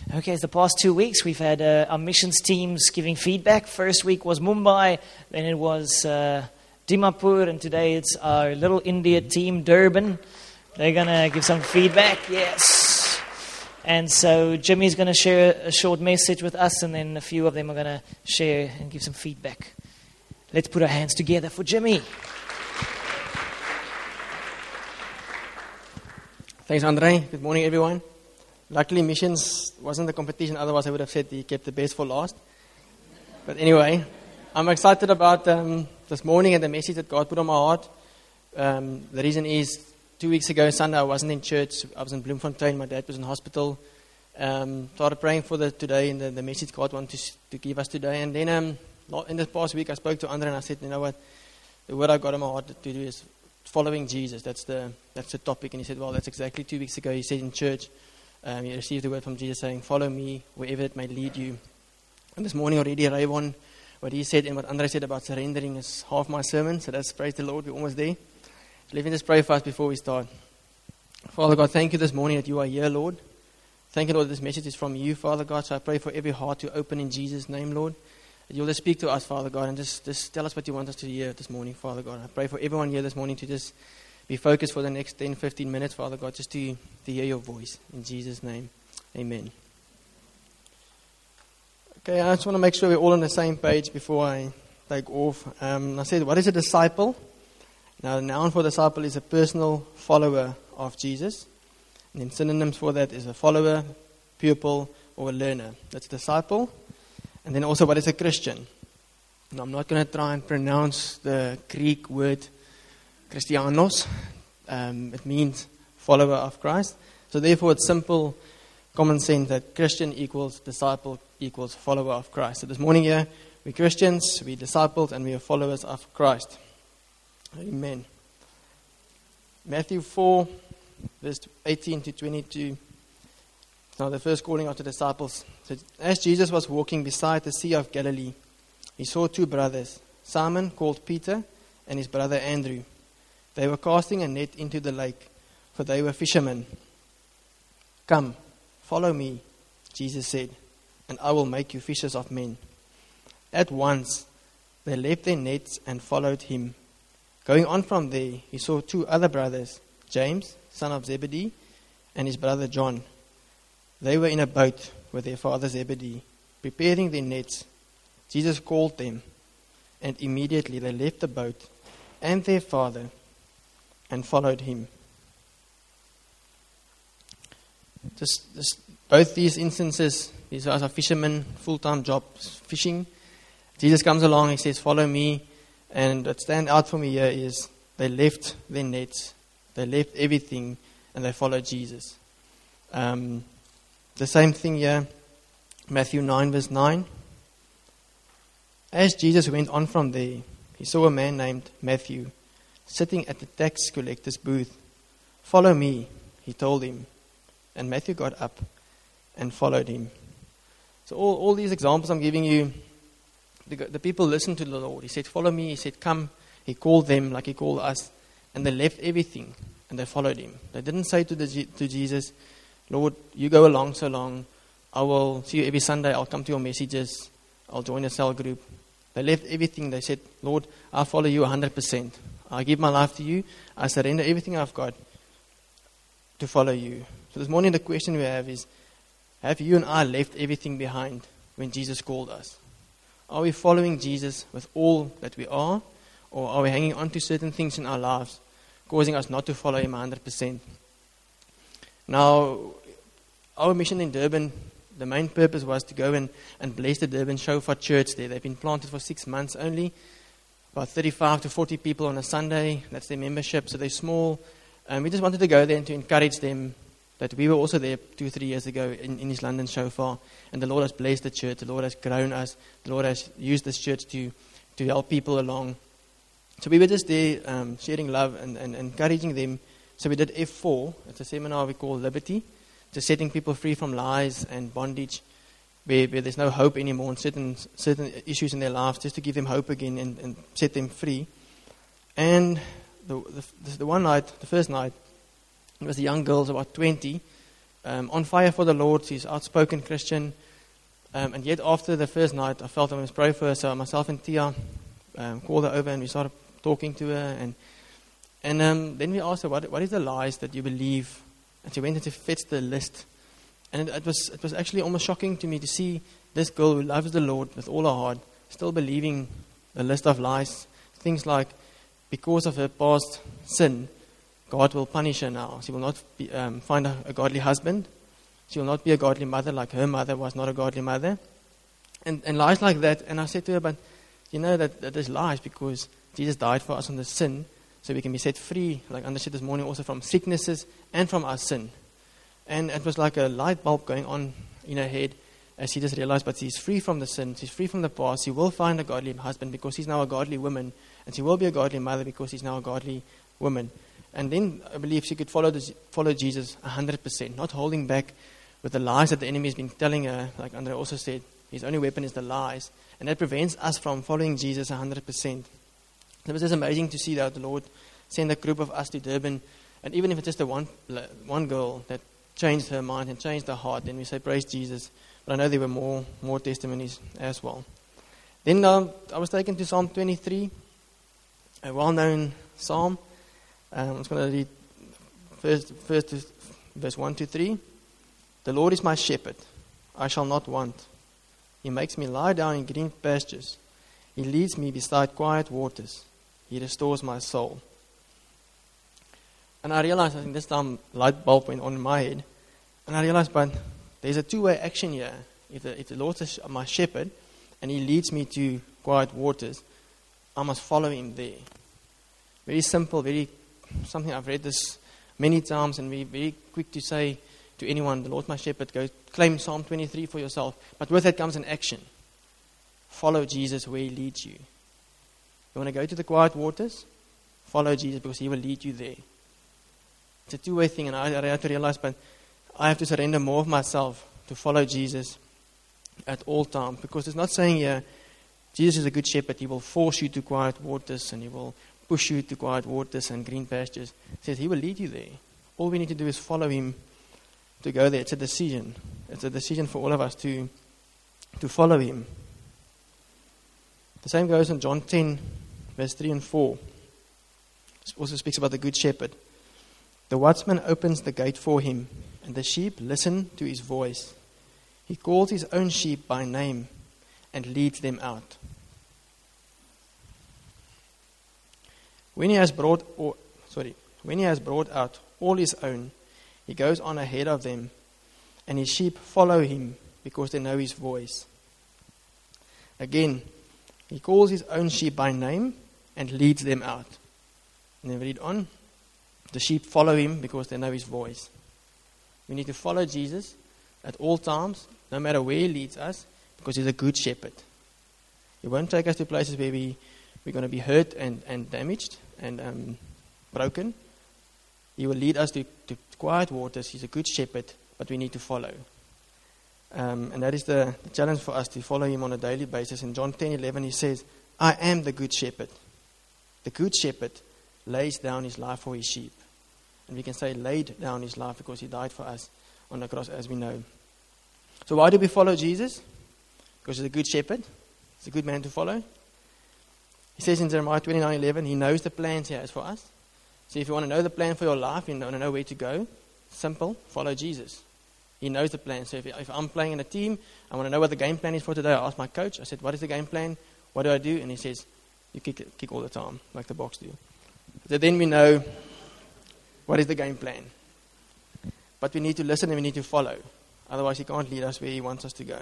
Okay, it's the past 2 weeks we've had our missions teams giving feedback. First week was Mumbai, then it was Dimapur, and today it's our little India team, Durban. They're going to give some feedback, yes. And so Jimmy's going to share a short message with us, and then a few of them are going to share and give some feedback. Let's put our hands together for Jimmy. Thanks, Andre. Good morning, everyone. Luckily, missions wasn't the competition. Otherwise, I would have said he kept the best for last. But anyway, I'm excited about this morning and the message that God put on my heart. The reason is, 2 weeks ago, Sunday, I wasn't in church. I was in Bloemfontein. My dad was in hospital. Started praying for today and the message God wanted to give us today. And then in this past week, I spoke to Andre and I said, you know what? The word I got on my heart to do is following Jesus. That's the topic. And he said, well, that's exactly 2 weeks ago. He said in church, he received the word from Jesus saying, follow me wherever it may lead you. And this morning already, Rayvon, what he said and what Andre said about surrendering is half my sermon. So that's praise the Lord. We're almost there. So let me just pray for us before we start. Father God, thank you this morning that you are here, Lord. Thank you, Lord, that this message is from you, Father God. So I pray for every heart to open in Jesus' name, Lord. That you'll just speak to us, Father God, and just tell us what you want us to hear this morning, Father God. I pray for everyone here this morning to just be focused for the next 10, 15 minutes, Father God, just to hear your voice. In Jesus' name, amen. Okay, I just want to make sure we're all on the same page before I take off. I said, what is a disciple? Now, the noun for disciple is a personal follower of Jesus. And then synonyms for that is a follower, pupil, or a learner. That's disciple. And then also, what is a Christian? Now, I'm not going to try and pronounce the Greek word Christianos. It means follower of Christ. So therefore, it's simple, common sense that Christian equals disciple equals follower of Christ. So this morning here, we're Christians, we're disciples, and we are followers of Christ. Amen. Matthew 4, verse 18 to 22. Now the first calling of the disciples. So, as Jesus was walking beside the Sea of Galilee, he saw two brothers, Simon, called Peter, and his brother Andrew. They were casting a net into the lake, for they were fishermen. Come, follow me, Jesus said, and I will make you fishers of men. At once, they left their nets and followed him. Going on from there, he saw two other brothers, James, son of Zebedee, and his brother John. They were in a boat with their father Zebedee, preparing their nets. Jesus called them, and immediately they left the boat and their father and followed him. Just both these instances, these guys are fishermen, full-time jobs, fishing. Jesus comes along, he says, follow me. And what stands out for me here is they left their nets, they left everything, and they followed Jesus. The same thing here, Matthew 9, verse 9. As Jesus went on from there, he saw a man named Matthew sitting at the tax collector's booth. Follow me, he told him. And Matthew got up and followed him. So all these examples I'm giving you, the people listened to the Lord. He said, follow me. He said, come. He called them like he called us. And they left everything and they followed him. They didn't say to Jesus, Lord, you go along so long. I will see you every Sunday. I'll come to your messages. I'll join a cell group. They left everything. They said, Lord, I'll follow you 100%. I give my life to you. I surrender everything I've got to follow you. So this morning the question we have is, have you and I left everything behind when Jesus called us? Are we following Jesus with all that we are? Or are we hanging on to certain things in our lives, causing us not to follow him 100%? Now, our mission in Durban, the main purpose was to go and bless the Durban Shofar Church there. They've been planted for 6 months only. About 35 to 40 people on a Sunday. That's their membership, so they're small. And we just wanted to go there and to encourage them that we were also there 2-3 years ago in East London Shofar. And the Lord has blessed the church. The Lord has grown us. The Lord has used this church to help people along. So we were just there sharing love and encouraging them. So we did F4. It's a seminar we call Liberty. Just setting people free from lies and bondage, where there's no hope anymore in certain issues in their lives, just to give them hope again and set them free. And the one night, the first night, it was the young girls, about 20, on fire for the Lord. She's outspoken Christian. And yet after the first night, I felt I must pray for her. So myself and Tia called her over and we started talking to her. And then we asked her, what is the lies that you believe? And she went and she fetched the list. And it was actually almost shocking to me to see this girl who loves the Lord with all her heart still believing the list of lies. Things like, because of her past sin, God will punish her now. She will not find a godly husband. She will not be a godly mother like her mother was not a godly mother. And lies like that. And I said to her, but you know that is lies because Jesus died for us on the sin so we can be set free, like Anders said this morning, also from sicknesses and from our sin. And it was like a light bulb going on in her head as she just realized, but she's free from the sin. She's free from the past. She will find a godly husband because she's now a godly woman. And she will be a godly mother because she's now a godly woman. And then I believe she could follow Jesus 100%, not holding back with the lies that the enemy has been telling her. Like Andre also said, his only weapon is the lies. And that prevents us from following Jesus 100%. It was just amazing to see that the Lord sent a group of us to Durban. And even if it's just the one girl that changed her mind and changed her heart, then we say, praise Jesus. But I know there were more testimonies as well. Then I was taken to Psalm 23, a well-known psalm. I'm just going to read first verse 1 to 3. The Lord is my shepherd, I shall not want. He makes me lie down in green pastures. He leads me beside quiet waters. He restores my soul. And I realized, I think this time light bulb went on in my head. And I realized, but there's a two-way action here. If the Lord is my shepherd and He leads me to quiet waters, I must follow Him there. Very simple, something I've read this many times, and we're very quick to say to anyone, the Lord my shepherd, go claim Psalm 23 for yourself. But with that comes an action. Follow Jesus where He leads you. You want to go to the quiet waters? Follow Jesus because He will lead you there. It's a two-way thing, and I had to realize, but I have to surrender more of myself to follow Jesus at all times. Because it's not saying here, Jesus is a good shepherd. He will force you to quiet waters, and He will push you to quiet waters and green pastures. It says He will lead you there. All we need to do is follow Him to go there. It's a decision. It's a decision for all of us to follow Him. The same goes in John 10, verse 3 and 4. It also speaks about the good shepherd. The watchman opens the gate for him, and the sheep listen to his voice. He calls his own sheep by name and leads them out. When he has brought out all his own, he goes on ahead of them, and his sheep follow him because they know his voice. Again, he calls his own sheep by name and leads them out. And then read on. The sheep follow him because they know his voice. We need to follow Jesus at all times, no matter where He leads us, because He's a good shepherd. He won't take us to places where we're going to be hurt and damaged and broken. He will lead us to quiet waters. He's a good shepherd, but we need to follow. And that is the challenge for us, to follow Him on a daily basis. In John 10:11, He says, I am the good shepherd. The good shepherd lays down his life for his sheep. And we can say laid down his life because He died for us on the cross, as we know. So why do we follow Jesus? Because He's a good shepherd. He's a good man to follow. He says in Jeremiah 29:11, He knows the plans He has for us. So if you want to know the plan for your life, you want to know where to go, simple, follow Jesus. He knows the plan. So if I'm playing in a team, I want to know what the game plan is for today. I asked my coach, I said, what is the game plan? What do I do? And he says, you kick all the time, like the box do. So then we know what is the game plan. But we need to listen and we need to follow. Otherwise, He can't lead us where He wants us to go.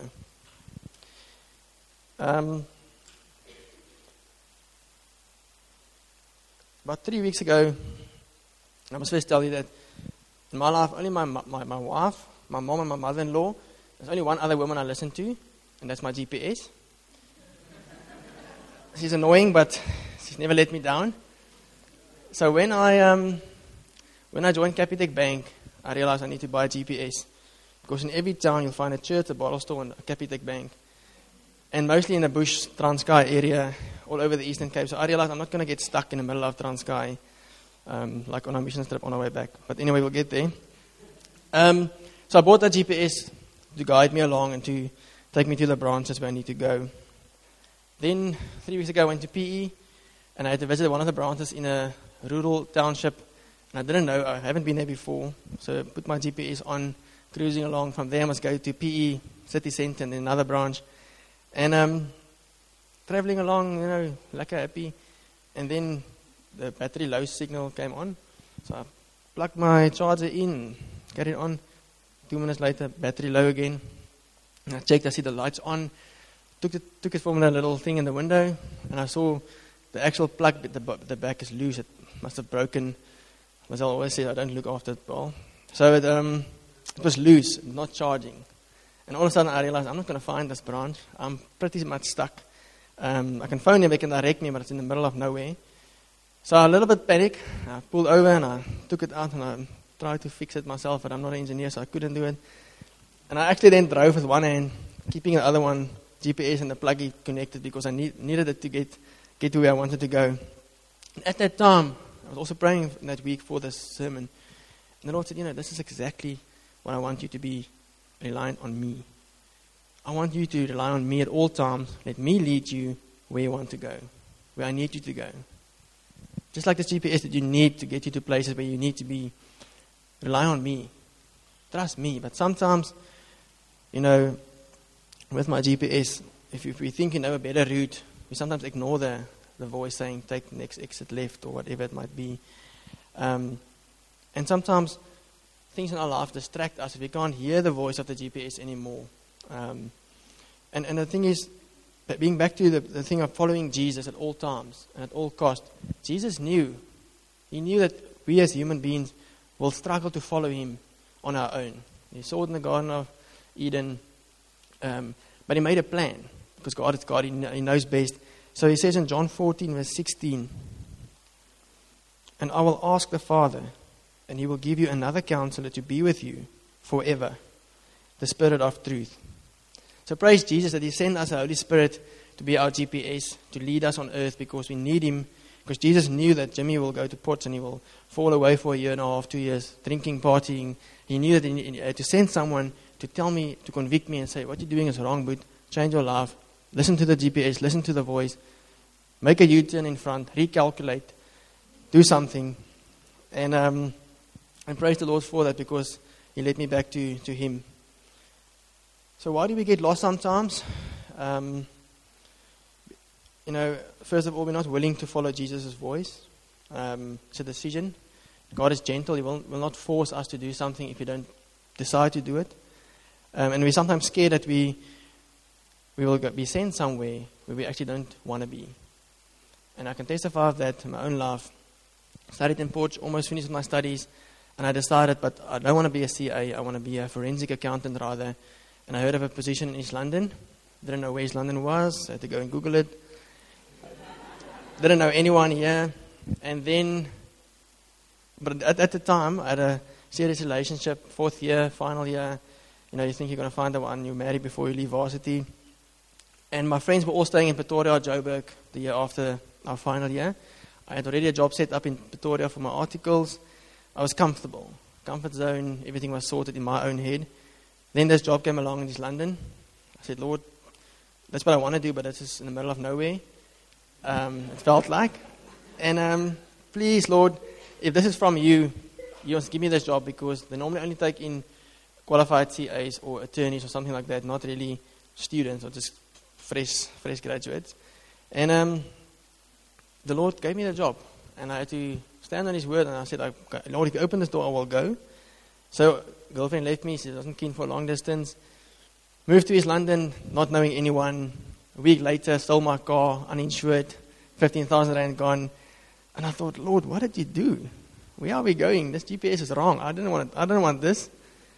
About 3 weeks ago, I must first tell you that in my life, only my wife, my mom and my mother-in-law, there's only one other woman I listen to, and that's my GPS. She's annoying, but she's never let me down. So when I joined Capitec Bank, I realized I need to buy a GPS. Because in every town you'll find a church, a bottle store, and a Capitec Bank. And mostly in the bush, Transkei area, all over the Eastern Cape. So I realized I'm not going to get stuck in the middle of Transkei, like on our mission trip on our way back. But anyway, we'll get there. So I bought that GPS to guide me along and to take me to the branches where I need to go. Then 3 weeks ago I went to PE and I had to visit one of the branches in a rural township. And I didn't know, I haven't been there before. So I put my GPS on, cruising along. From there I must go to PE, city centre, and then another branch. And travelling along, like happy. And then the battery low signal came on. So I plugged my charger in, carried on. 2 minutes later, battery low again. And I checked, I see the lights on. Took it from the little thing in the window, and I saw the actual plug, the back is loose. It must have broken. As I always say, I don't look after it well. So it was loose, not charging. And all of a sudden I realized I'm not going to find this branch. I'm pretty much stuck. I can phone them, they can direct me, but it's in the middle of nowhere. So a little bit panicked. I pulled over and I took it out and I tried to fix it myself, but I'm not an engineer, so I couldn't do it. And I actually then drove with one hand, keeping the other one GPS and the plug connected because I needed it to get to where I wanted to go. And at that time, I was also praying that week for this sermon. And the Lord said, this is exactly what I want you to be reliant on me. I want you to rely on me at all times. Let me lead you where you want to go, where I need you to go. Just like this GPS that you need to get you to places where you need to be, rely on me. Trust me. But sometimes, with my GPS, if we think you know a better route, we sometimes ignore the voice saying, take the next exit left or whatever it might be. And sometimes things in our life distract us if we can't hear the voice of the GPS anymore. And the thing is, being back to the thing of following Jesus at all times and at all cost, Jesus knew. He knew that we as human beings will struggle to follow him on our own. He saw it in the Garden of Eden. But he made a plan, because God is God, he knows best. So he says in John 14, verse 16, and I will ask the Father, and he will give you another counselor to be with you forever, the Spirit of truth. So praise Jesus that he sent us the Holy Spirit to be our GPS, to lead us on earth, because we need him. Because Jesus knew that Jimmy will go to Potts and he will fall away for 1.5 years, 2 years, drinking, partying. He knew that he had to send someone to tell me, to convict me and say, what you're doing is wrong, but change your life. Listen to the GPS, listen to the voice. Make a U-turn in front, recalculate, do something. And praise the Lord for that, because he led me back to him. So why do we get lost sometimes? First of all, we're not willing to follow Jesus' voice. It's a decision. God is gentle. He will not force us to do something if we don't decide to do it. And we're sometimes scared that we will be sent somewhere where we actually don't want to be. And I can testify of that in my own life. I studied in Port, almost finished my studies, and I decided, but I don't want to be a CA, I want to be a forensic accountant rather. And I heard of a position in East London. Didn't know where East London was. I had to go and Google it. Didn't know anyone here. And then, but at the time, I had a serious relationship, 4th year, final year. You think you're going to find the one you marry before you leave varsity. And my friends were all staying in Pretoria, Joburg, the year after our final year. I had already a job set up in Pretoria for my articles. I was comfortable. Comfort zone, everything was sorted in my own head. Then this job came along in East London. I said, Lord, that's what I want to do, but it's just in the middle of nowhere. It felt like. And please, Lord, if this is from you, you must give me this job, because they normally only take in qualified CAs or attorneys or something like that, not really students or just fresh graduates. And the Lord gave me the job, and I had to stand on his word, and I said, Lord, if you open this door, I will go. So girlfriend left me, she wasn't keen for a long distance. Moved to East London, not knowing anyone. A week later, stole my car, uninsured, 15,000 rand gone. And I thought, Lord, what did you do? Where are we going? This GPS is wrong. I don't want this.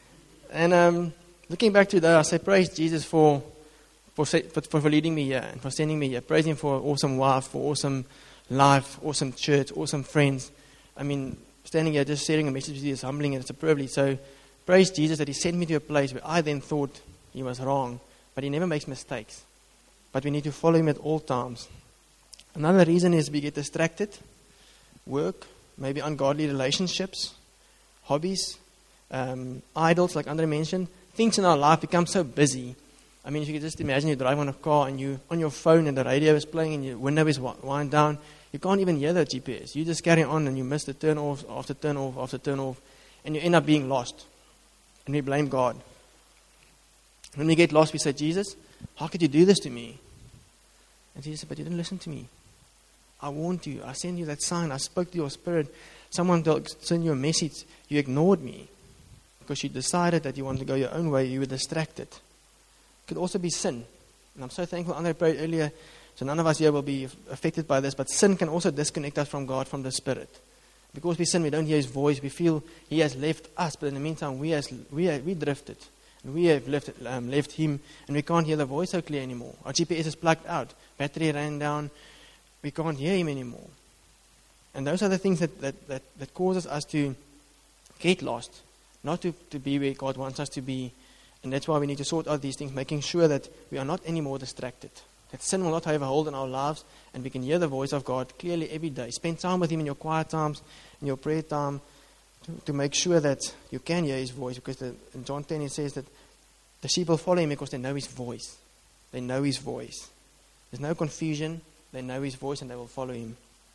And looking back to that, I say, praise Jesus for leading me here and for sending me here. Praise him for an awesome wife, for awesome life, awesome church, awesome friends. I mean, standing here just sharing a message with you is humbling, and it's a privilege. So praise Jesus that he sent me to a place where I then thought he was wrong. But he never makes mistakes. But we need to follow him at all times. Another reason is we get distracted. Work, maybe ungodly relationships, hobbies, idols, like Andre mentioned. Things in our life become so busy. I mean, if you could just imagine you drive on a car and you on your phone and the radio is playing and your window is wound down. You can't even hear the GPS. You just carry on and you miss the turn off after turn off after turn off, and you end up being lost. And we blame God. When we get lost, we say, Jesus, how could you do this to me? And Jesus said, but you didn't listen to me. I warned you. I sent you that sign. I spoke to your spirit. Someone sent you a message. You ignored me because you decided that you wanted to go your own way. You were distracted. It could also be sin. And I'm so thankful. Andre prayed earlier, so none of us here will be affected by this. But sin can also disconnect us from God, from the Spirit. Because we sin, we don't hear His voice. We feel He has left us. But in the meantime, we drifted. And we have left Him. And we can't hear the voice so clear anymore. Our GPS is plugged out. Battery ran down. We can't hear Him anymore. And those are the things that causes us to get lost. Not to be where God wants us to be. And that's why we need to sort out these things, making sure that we are not anymore distracted. That sin will not have a hold on our lives, and we can hear the voice of God clearly every day. Spend time with Him in your quiet times, in your prayer time, to make sure that you can hear His voice. Because in John 10 it says that the sheep will follow Him because they know His voice. They know His voice. There's no confusion. They know His voice and they will follow Him.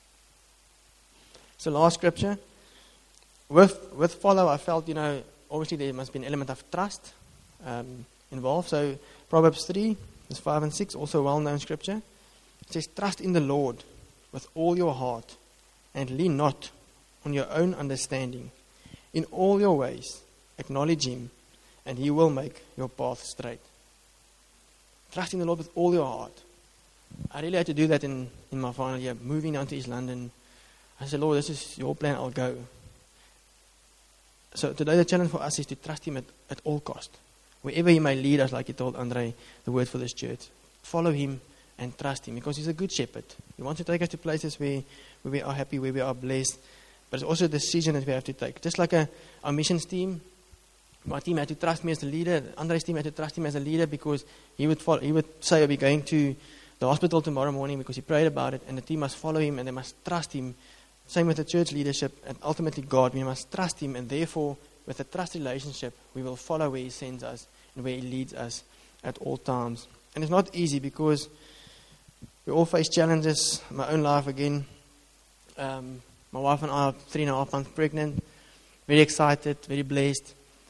So last scripture. With follow, I felt, obviously there must be an element of trust involved. So Proverbs 3, verse 5 and 6, also a well-known scripture. It says, trust in the Lord with all your heart and lean not on your own understanding. In all your ways, acknowledge Him and He will make your path straight. Trust in the Lord with all your heart. I really had to do that in my final year, moving down to East London. I said, Lord, this is your plan, I'll go. So today the challenge for us is to trust Him at all cost. Wherever He may lead us, like He told Andre, the word for this church. Follow Him and trust Him, because He's a good shepherd. He wants to take us to places where we are happy, where we are blessed. But it's also a decision that we have to take. Just like our missions team, my team had to trust me as the leader. Andre's team had to trust him as a leader, because he would say, I'll be going to the hospital tomorrow morning, because he prayed about it, and the team must follow him and they must trust him. Same with the church leadership and ultimately God. We must trust Him, and therefore with a trust relationship we will follow where He sends us and where He leads us at all times. And it's not easy, because we all face challenges. My own life again. My wife and I are 3.5 months pregnant. Very excited, very blessed.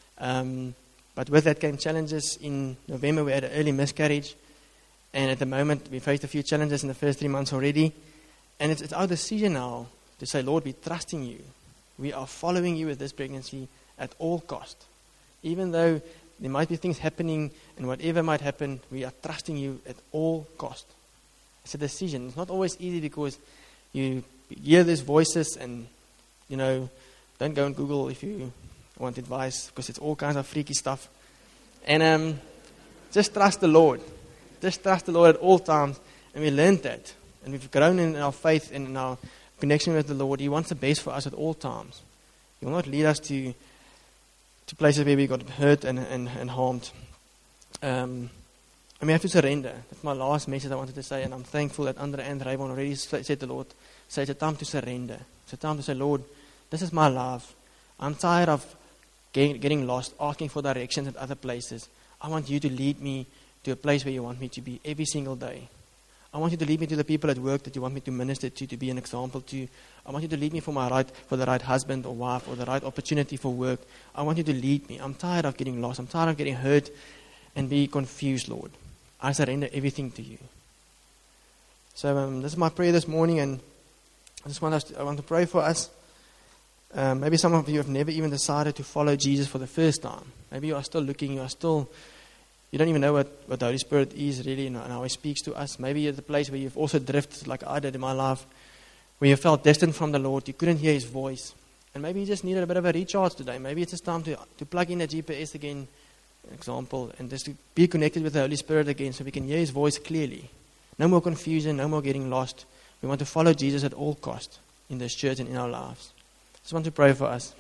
But with that came challenges. In November we had an early miscarriage. And at the moment we faced a few challenges in the first 3 months already. And it's our decision now to say, Lord, we're trusting You. We are following You with this pregnancy at all cost. Even though there might be things happening and whatever might happen, we are trusting You at all cost. It's a decision. It's not always easy, because you hear these voices and, don't go on Google if you want advice, because it's all kinds of freaky stuff. And just trust the Lord. Just trust the Lord at all times. And we learned that. And we've grown in our faith and in our connection with the Lord. He wants the best for us at all times. He will not lead us to places where we got hurt and harmed. And we have to surrender. That's my last message I wanted to say. And I'm thankful that Andre and Rayvon already said to the Lord, say it's a time to surrender. It's a time to say, Lord, this is my life. I'm tired of getting lost, asking for directions at other places. I want You to lead me to a place where You want me to be every single day. I want You to lead me to the people at work that You want me to minister to be an example to. I want You to lead me for the right husband or wife, or the right opportunity for work. I want You to lead me. I'm tired of getting lost. I'm tired of getting hurt and be confused, Lord. I surrender everything to You. So this is my prayer this morning, and I want to pray for us. Maybe some of you have never even decided to follow Jesus for the first time. Maybe you are still looking. You don't even know what the Holy Spirit is really, and how He speaks to us. Maybe you're at the place where you've also drifted, like I did in my life, where you felt distant from the Lord. You couldn't hear His voice. And maybe you just needed a bit of a recharge today. Maybe it's just time to plug in the GPS again, example, and just to be connected with the Holy Spirit again, so we can hear His voice clearly. No more confusion, no more getting lost. We want to follow Jesus at all cost in this church and in our lives. I just want to pray for us.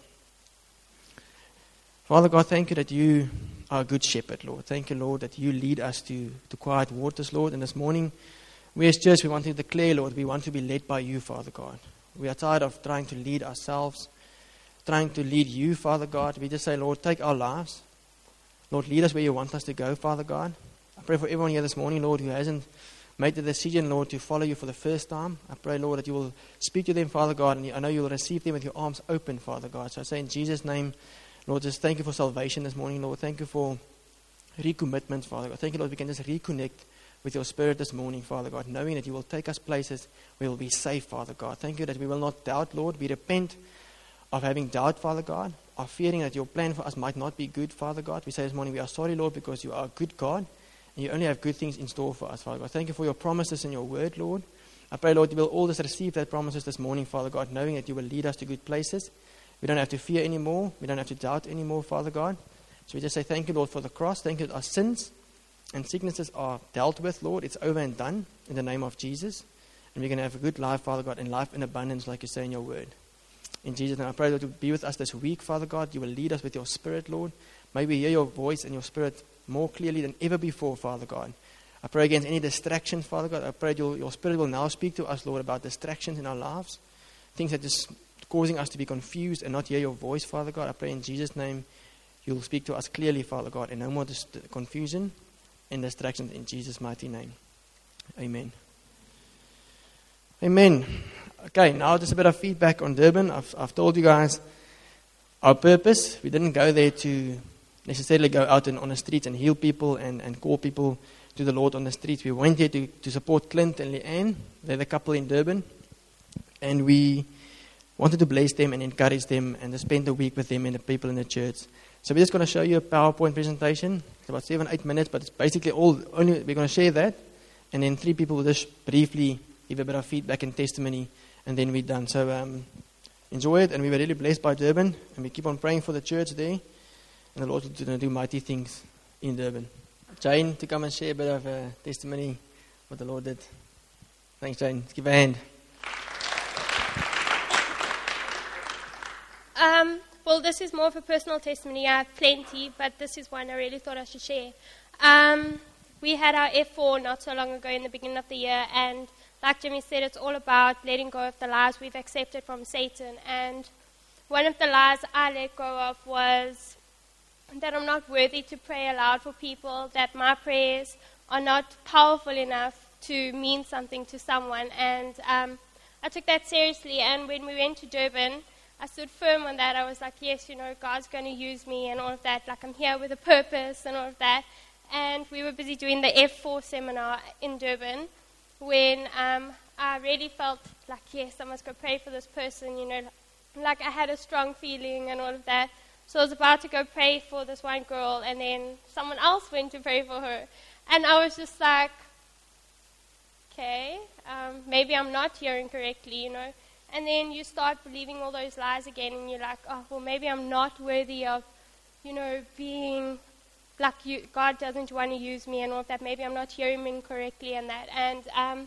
Father God, thank You that You are a good shepherd, Lord. Thank You, Lord, that You lead us to quiet waters, Lord. And this morning, we as church, we want to declare, Lord, we want to be led by You, Father God. We are tired of trying to lead ourselves. trying to lead you, Father God. We just say, Lord, take our lives. Lord, lead us where you want us to go, Father God. I pray for everyone here this morning, Lord, who hasn't made the decision, Lord, to follow you for the first time. I pray, Lord, that you will speak to them, Father God, and I know you will receive them with your arms open, Father God. So I say in Jesus' name, Lord, just thank you for salvation this morning, Lord. Thank you for recommitment, Father God. Thank you, Lord, we can just reconnect with your Spirit this morning, Father God, knowing that you will take us places where we will be safe, Father God. Thank you that we will not doubt, Lord. We repent of having doubt, Father God, of fearing that your plan for us might not be good, Father God. We say this morning, we are sorry, Lord, because you are a good God, and you only have good things in store for us, Father God. Thank you for your promises in your word, Lord. I pray, Lord, you will all just receive that promises this morning, Father God, knowing that you will lead us to good places. We don't have to fear anymore. We don't have to doubt anymore, Father God. So we just say thank you, Lord, for the cross. Thank you that our sins and sicknesses are dealt with, Lord. It's over and done in the name of Jesus. And we're going to have a good life, Father God, and life in abundance, like you say in your word. In Jesus' name, I pray that you will be with us this week, Father God. You will lead us with your Spirit, Lord. May we hear your voice and your Spirit more clearly than ever before, Father God. I pray against any distractions, Father God. I pray your Spirit will now speak to us, Lord, about distractions in our lives. Things that just causing us to be confused and not hear your voice, Father God. I pray in Jesus' name you'll speak to us clearly, Father God, and no more confusion and distractions in Jesus' mighty name. Amen. Amen. Okay, now just a bit of feedback on Durban. I've told you guys our purpose. We didn't go there to necessarily go out on the streets and heal people and call people to the Lord on the streets. We went there to support Clint and Leanne. They're the couple in Durban. And we wanted to bless them and encourage them and to spend the week with them and the people in the church. So we're just going to show you a PowerPoint presentation. It's about 7-8 minutes, but it's basically only we're going to share that. And then 3 people will just briefly give a bit of feedback and testimony, and then we're done. So enjoy it, and we were really blessed by Durban, and we keep on praying for the church there, and the Lord will do mighty things in Durban. Jane, to come and share a bit of testimony, what the Lord did. Thanks, Jane. Let's give a hand. Well, this is more of a personal testimony. I have plenty, but this is one I really thought I should share. We had our F4 not so long ago in the beginning of the year, and like Jimmy said, it's all about letting go of the lies we've accepted from Satan. And one of the lies I let go of was that I'm not worthy to pray aloud for people, that my prayers are not powerful enough to mean something to someone. And I took that seriously, and when we went to Durban, I stood firm on that. I was like, yes, God's going to use me and all of that. Like, I'm here with a purpose and all of that. And we were busy doing the F4 seminar in Durban when I really felt like, yes, I must go pray for this person, like I had a strong feeling and all of that. So I was about to go pray for this one girl, and then someone else went to pray for her. And I was just like, okay, maybe I'm not hearing correctly, And then you start believing all those lies again, and you're like, oh, well, maybe I'm not worthy of, being like God doesn't want to use me and all of that. Maybe I'm not hearing him correctly and that. And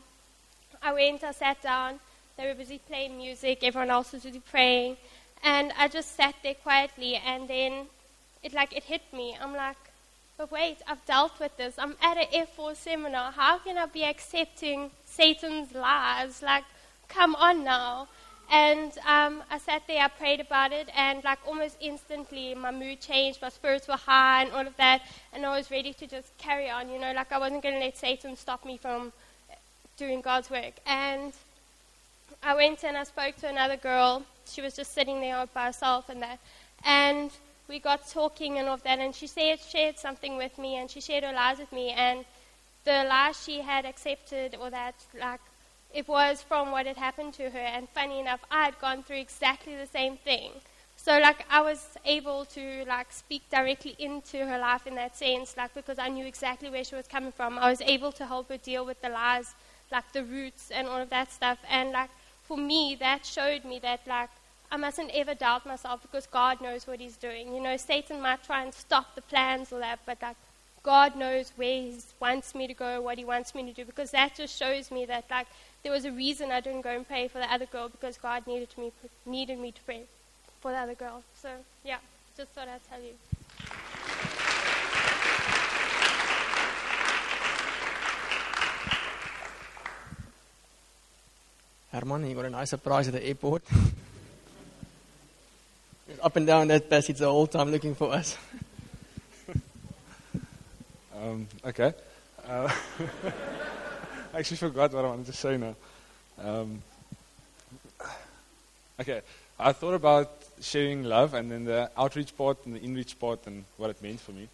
I sat down. They were busy playing music. Everyone else was busy praying. And I just sat there quietly, and then it hit me. I'm like, but wait, I've dealt with this. I'm at an F4 seminar. How can I be accepting Satan's lies? Like, come on now. And I sat there, I prayed about it, and almost instantly my mood changed, my spirits were high and all of that, and I was ready to just carry on, I wasn't going to let Satan stop me from doing God's work. And I went and I spoke to another girl. She was just sitting there by herself and that, and we got talking and all of that, and she shared something with me, and she shared her lies with me, and the lies she had accepted, or that, it was from what had happened to her. And funny enough, I had gone through exactly the same thing. So, I was able to, speak directly into her life in that sense, because I knew exactly where she was coming from. I was able to help her deal with the lies, the roots and all of that stuff. And, for me, that showed me that, I mustn't ever doubt myself, because God knows what he's doing. Satan might try and stop the plans or that, but, God knows where he wants me to go, what he wants me to do, because that just shows me that, there was a reason I didn't go and pray for the other girl, because God needed me to pray for the other girl. So, yeah, just thought I'd tell you. Herman, you got a nice surprise at the airport. up and down that passage the whole time looking for us. Okay. I actually forgot what I wanted to say now. Okay, I thought about sharing love and then the outreach part and the inreach part and what it meant for me.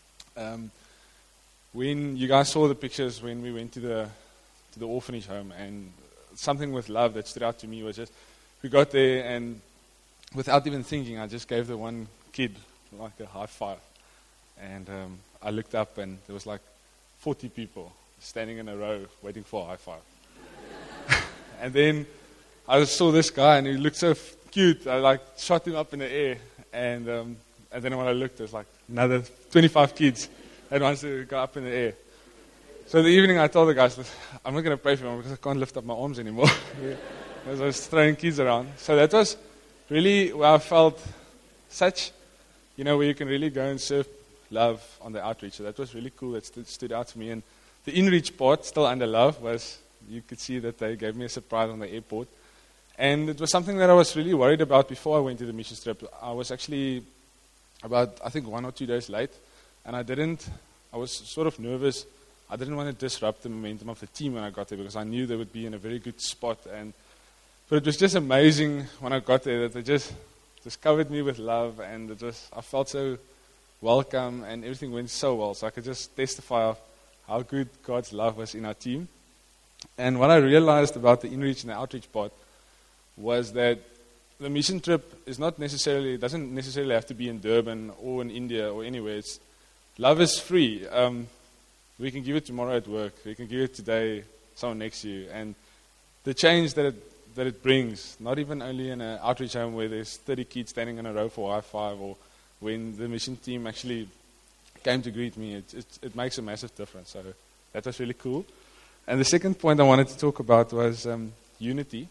When you guys saw the pictures when we went to the orphanage home, and something with love that stood out to me was just, we got there and without even thinking, I just gave the one kid like a high five. And I looked up and there was like 40 people standing in a row waiting for a high five. And then I saw this guy and he looked so cute. I like shot him up in the air. And then when I looked, there's like another 25 kids that wants to go up in the air. So the evening I told the guys, I'm not going to pray for him because I can't lift up my arms anymore. Because I was throwing kids around. So that was really where I felt such, where you can really go and serve love on the outreach. So that was really cool. That stood out to me. And the inreach part, still under love, was you could see that they gave me a surprise on the airport. And it was something that I was really worried about before I went to the mission trip. I was actually about, I think, 1 or 2 days late. And I was sort of nervous. I didn't want to disrupt the momentum of the team when I got there because I knew they would be in a very good spot. But it was just amazing when I got there that they just covered me with love. And I felt so welcome and everything went so well. So I could just testify of how good God's love was in our team. And what I realized about the inreach and the outreach part was that the mission trip doesn't necessarily have to be in Durban or in India or anywhere. Love is free. We can give it tomorrow at work. We can give it today, someone next to you. And the change that it brings, not even only in an outreach home where there's 30 kids standing in a row for a high five, or when the mission team actually came to greet me, it makes a massive difference. So that was really cool. And the second point I wanted to talk about was unity.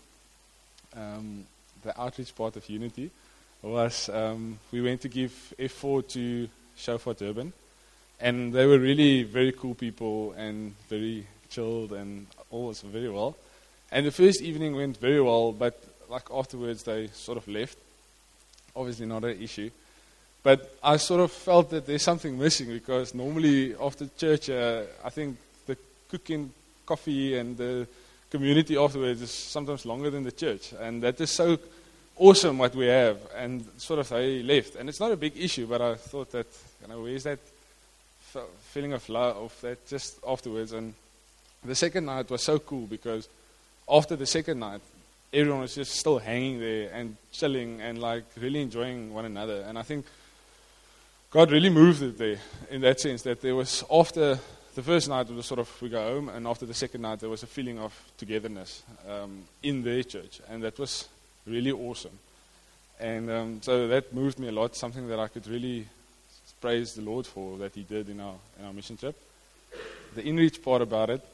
The outreach part of unity was we went to give F4 to Shofar Durban. And they were really very cool people and very chilled and all was very well. And the first evening went very well, but like afterwards they sort of left. Obviously not an issue. But I sort of felt that there's something missing because normally after church, I think the cooking, coffee and the community afterwards is sometimes longer than the church. And that is so awesome what we have. And sort of they left. And it's not a big issue, but I thought that, where's that feeling of love of that just afterwards. And the second night was so cool because after the second night, everyone was just still hanging there and chilling and like really enjoying one another. And I think God really moved it there in that sense that there was after the first night it was sort of we go home, and after the second night there was a feeling of togetherness in their church, and that was really awesome. And so that moved me a lot, something that I could really praise the Lord for that He did in our mission trip. The inreach part about it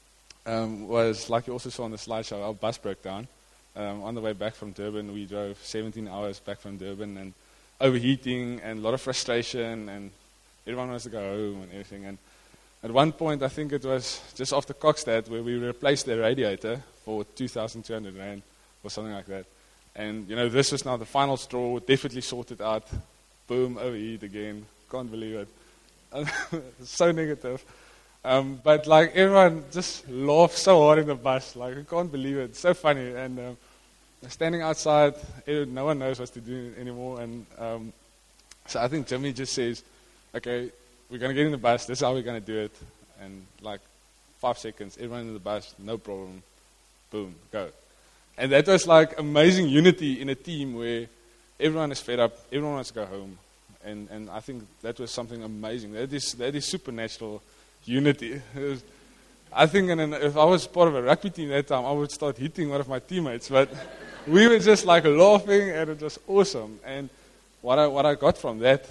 was, like you also saw on the slideshow, our bus broke down. On the way back from Durban, we drove 17 hours back from Durban, and overheating and a lot of frustration, and everyone wants to go home and everything. And at one point, I think it was just after Kokstad, where we replaced the radiator for 2,200 Rand or something like that. And, this was now the final straw, definitely sorted out. Boom, overheat again. Can't believe it. So negative. But like everyone just laughed so hard in the bus. Like, I can't believe it. It's so funny. And standing outside, no one knows what to do anymore. And so I think Jimmy just says, okay, we're going to get in the bus. This is how we're going to do it. And like 5 seconds, everyone in the bus, no problem. Boom, go. And that was like amazing unity in a team where everyone is fed up. Everyone wants to go home. And I think that was something amazing. That is supernatural unity. I think if I was part of a rugby team that time, I would start hitting one of my teammates. But we were just like laughing, and it was awesome. And what I got from that,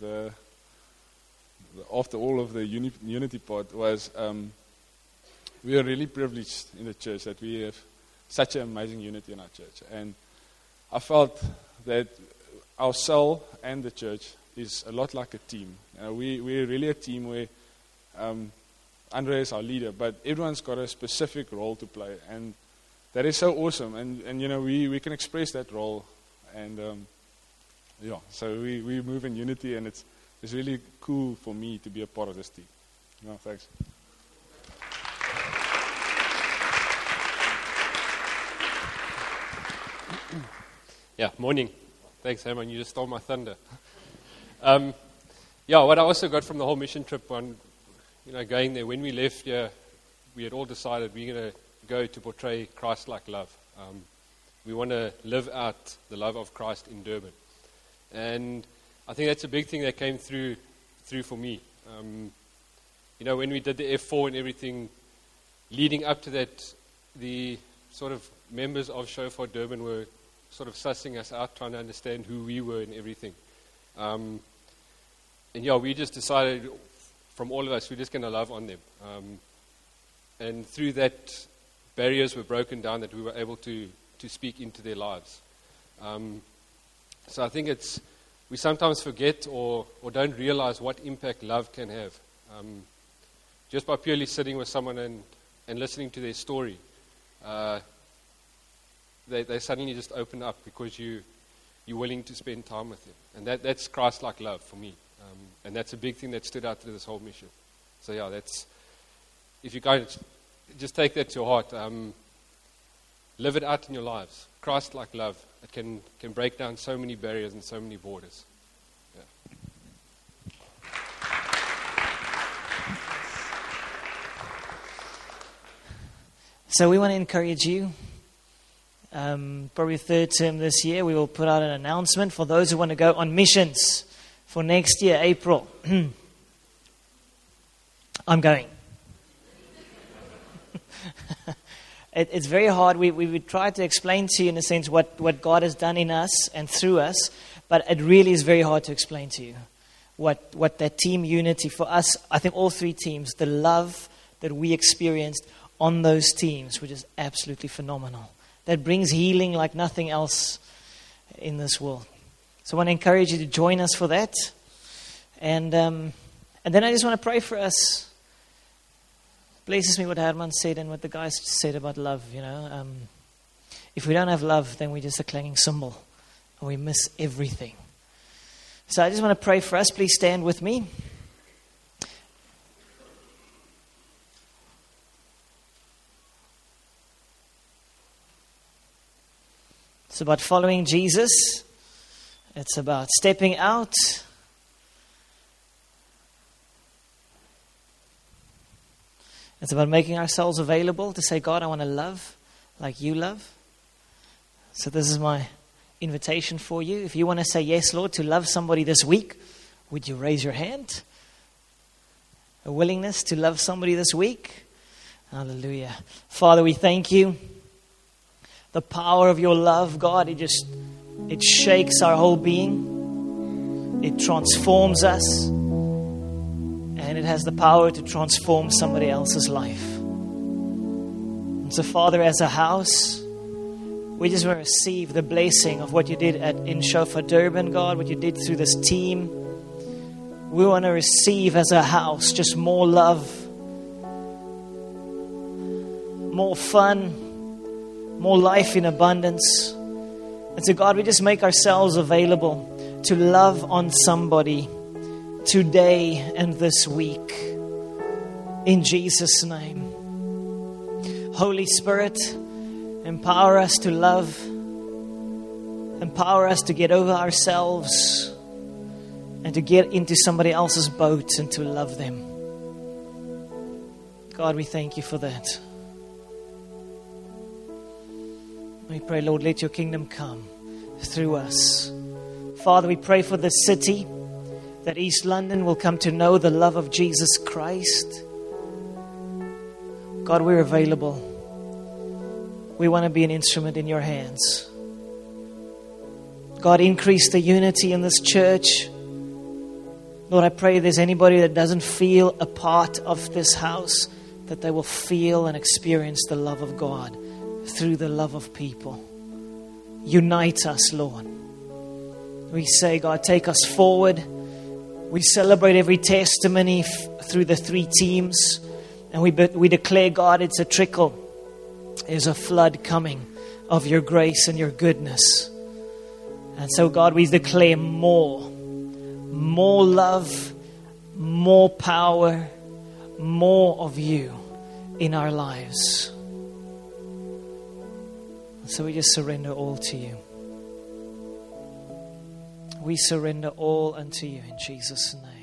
after all of the unity part, was we are really privileged in the church that we have such an amazing unity in our church. And I felt that our cell and the church is a lot like a team. We're really a team where Andre is our leader, but everyone's got a specific role to play, and that is so awesome. And we can express that role, and so we move in unity, and it's really cool for me to be a part of this team. Thanks. Yeah, morning. Thanks, Herman. You just stole my thunder. What I also got from the whole mission trip on, going there, when we left here, we had all decided we're going to go to portray Christ-like love. We want to live out the love of Christ in Durban. And I think that's a big thing that came through for me. When we did the F4 and everything, leading up to that, the sort of members of Shofar Durban were sort of sussing us out, trying to understand who we were and everything. We just decided from all of us, we're just going to love on them. And through that, barriers were broken down that we were able to speak into their lives. So I think we sometimes forget or don't realize what impact love can have. Just by purely sitting with someone and listening to their story, they suddenly just open up because you're willing to spend time with them. And that's Christ-like love for me. And that's a big thing that stood out through this whole mission. So if you guys just take that to heart, live it out in your lives. Christ-like love. It can break down so many barriers and so many borders. So we want to encourage you. Probably third term this year, we will put out an announcement for those who want to go on missions for next year, April. I'm going. It's very hard. We would try to explain to you, in a sense, what God has done in us and through us, but it really is very hard to explain to you what that team unity for us. I think all three teams, the love that we experienced on those teams, which is absolutely phenomenal. That brings healing like nothing else in this world. So I want to encourage you to join us for that. And then I just want to pray for us. Blesses me what Herman said and what the guys said about love. If we don't have love, then we're just a clanging cymbal. And we miss everything. So I just want to pray for us. Please stand with me. It's about following Jesus. It's about stepping out. It's about making ourselves available to say, God, I want to love like you love. So this is my invitation for you. If you want to say yes, Lord, to love somebody this week, would you raise your hand? A willingness to love somebody this week? Hallelujah. Father, we thank you. The power of your love, God, it shakes our whole being. It transforms us. And it has the power to transform somebody else's life. And so, Father, as a house, we just want to receive the blessing of what you did in Shofar Durban, God, what you did through this team. We want to receive as a house just more love, more fun, more life in abundance. And so, God, we just make ourselves available to love on somebody today and this week. In Jesus' name. Holy Spirit, empower us to love. Empower us to get over ourselves and to get into somebody else's boat and to love them. God, we thank you for that. We pray, Lord, let your kingdom come through us. Father, we pray for this city, that East London will come to know the love of Jesus Christ. God, we're available. We want to be an instrument in your hands. God, increase the unity in this church. Lord, I pray if there's anybody that doesn't feel a part of this house, that they will feel and experience the love of God through the love of people. Unite us, Lord. We say, God, take us forward. We celebrate every testimony through the three teams. And we declare, God, it's a trickle. There's a flood coming of your grace and your goodness. And so, God, we declare more love, more power, more of you in our lives. So we just surrender all to you. We surrender all unto you in Jesus' name.